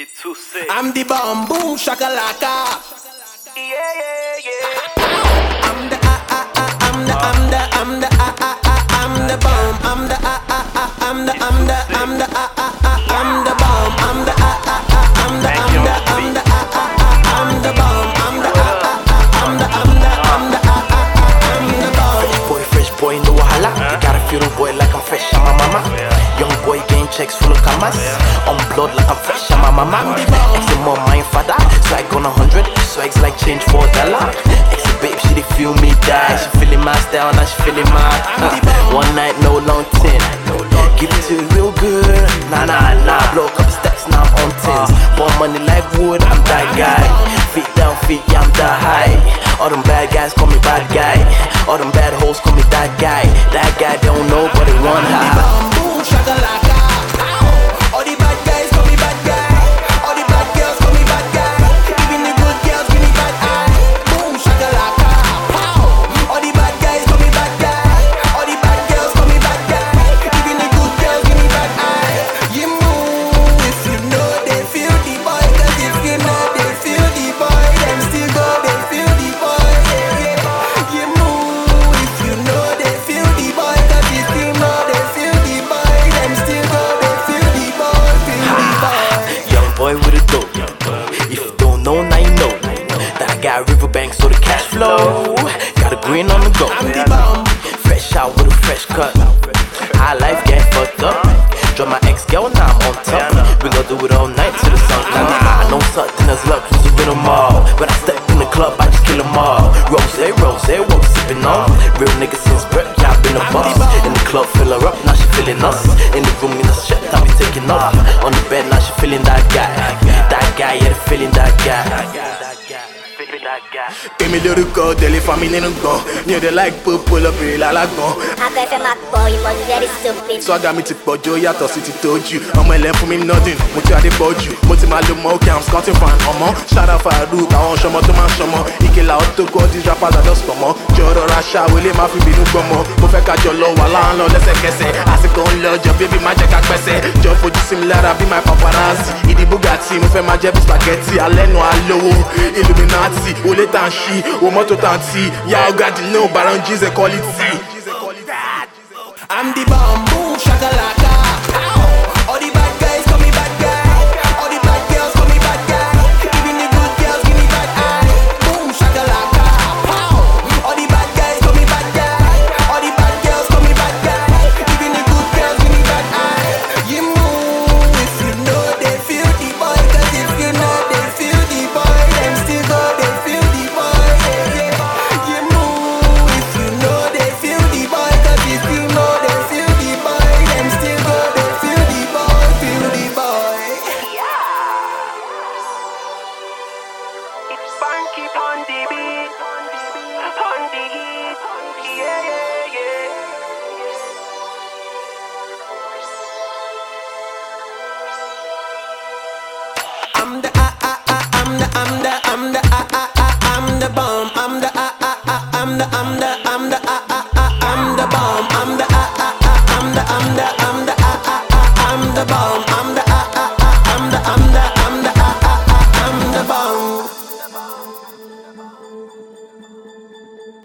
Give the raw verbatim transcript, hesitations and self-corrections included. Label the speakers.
Speaker 1: She too sick.
Speaker 2: I'm the bomb, boom, shakalaka.
Speaker 1: Yeah, yeah, yeah.
Speaker 2: I'm the ah ah ah. I'm the I'm the I'm the ah ah ah. I'm the bomb. I'm the ah ah ah. I'm the I'm the I'm the ah ah ah. I'm the bomb. I'm the ah ah ah. I'm the I'm the I'm the ah ah ah. I'm the bomb. I'm the ah ah ah. I'm the I'm the I'm the ah ah ah. I'm the bomb.
Speaker 3: Fresh boy, fresh boy, no wahala. You gotta feel the boy like I'm fresh, I'm my mama. Young boy getting checks full of commas. On blood like I'm fresh, I'm my mama. Exit more my father. Swag on a hundred. Swags like change for a dollar. Exit babe, she dey feel me die. She feeling my style, now she feeling my uh, one night, no long ten. Give it to you real good. Nah, nah, nah. Blow a couple stacks, now I'm on tens. Born money like wood, I'm that guy. Feet down, feet, yeah, I'm that high. All them bad guys call me bad guy. All them bad hoes call me that guy. That guy don't know, but he run high.
Speaker 2: Boom, shakalaka. All the bad guys call me bad guy. All the bad girls call me bad guy. Even the good girls give me bad eye. Boom, shakalaka. All the bad guys call me bad guy. All the bad girls call me bad guy. Even the good girls give me bad eye. You move if you know they feel the boy. Cause if you know they feel the boy, them still go they feel the boy. You move if you know they feel the boy. Cause if you know they feel the boy, them still go they feel the boy, feel the boy.
Speaker 3: Young boy with a dope. If you don't know, now you know that I got Riverbank, so the cash flow. Got a green on the go.
Speaker 2: I'm the bomb.
Speaker 3: Fresh out with a fresh cut. High life get fucked up. Drop my ex girl, now I'm on top. We gon' do it all night till the sun. Nah, nah, I know something that's luck, cause you win them all. When I step in the club, I just kill them all. Rose, rose, what we sippin' on? Real nigga since birth, yeah, I been a boss. In the club, fill her up, now she feeling us. In the room, in the shit, I be taking off. On the bed, now she feeling that guy. That guy, yeah, they feeling that guy.
Speaker 4: Èmi lórúkọ tẹ̀lé fami nínú gbọ̀n. Mi ò dé like pópó lọ́bìnrin lálágbọ̀n.
Speaker 5: Afẹ́fẹ́ máa pọ̀, you must be very stupid.
Speaker 4: Swaga mi ti pọ̀ jù, ó yàtọ̀ sí ti tójú. Ọmọ ẹlẹ́ fún mi nothing, mo ti adé pọ̀ jù. Mo ti máa lo mọ òkè, I'm scouting fan ọmọ. Ṣáda Farouk, àwọn ṣọmọ tó máa ń ṣọmọ. Ìkìlà ọ̀tọ̀ kọ́ these rappers are just pọ̀mọ́. Jọ̀rọ̀ ra ṣáwó lè má fi bínú gbọ́mọ. Mo fẹ́ ká jọ lọ wà láhàn lọ lẹ́sẹ̀kẹsẹ̀. Àsìkò ń lọ jọ bébí má jẹ́ ká pẹ́sẹ̀. Jọ fojú sí mi lára bí my paparazzi. Ìdí Bugatti, mo fẹ́ máa jẹ́ bí spaghetti. Alẹ́nu alówó, Illuminati, olè tàn ṣí, o mọ́tò tàn tí. Yà ọ̀gá dì náà, Barangi's equality.
Speaker 2: I'm the bomb, boom, shakalaka. All the bad guys call me bad guy. All the bad girls call me bad guy. Even the good girls give me bad eye. Boom, shakalaka. All the bad guys call me bad guy. All the bad girls call me bad guy. Even the good girls give me bad eye. You move if you know they feel the boy. Cause if you know they feel the boy, them still go they feel the boy. You move if you know they feel the boy. Cause if you know they feel the boy, them still go they feel the boy, feel the boy.
Speaker 1: It's funky on the beat, on the heat. Yeah, yeah, yeah.
Speaker 2: I'm the ah ah ah. I'm the I'm the I'm the ah ah ah. I'm the bomb. I'm the ah ah ah. I'm the I'm the